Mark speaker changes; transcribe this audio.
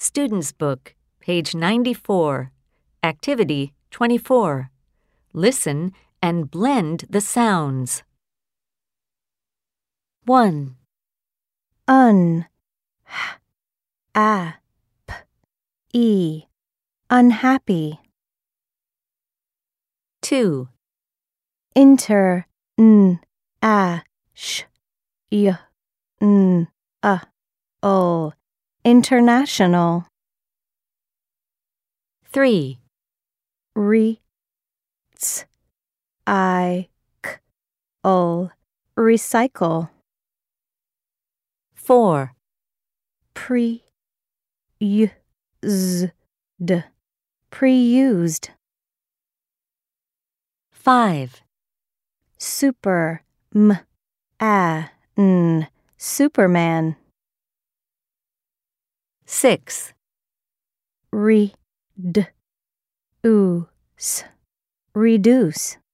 Speaker 1: Student's Book, page 94, Activity 24. Listen and blend the sounds. 1,
Speaker 2: Un, h, a, p, e, unhappy.
Speaker 1: 2,
Speaker 2: Inter, n, a, sh, y, n, a, o, international.
Speaker 1: 3,
Speaker 2: Re, ts, I, k, o, recycle.
Speaker 1: 4,
Speaker 2: Pre, y, z, d, pre-used.
Speaker 1: 5,
Speaker 2: Super, m, a, n, Superman.
Speaker 1: 6,
Speaker 2: Re, d, u, s, reduce.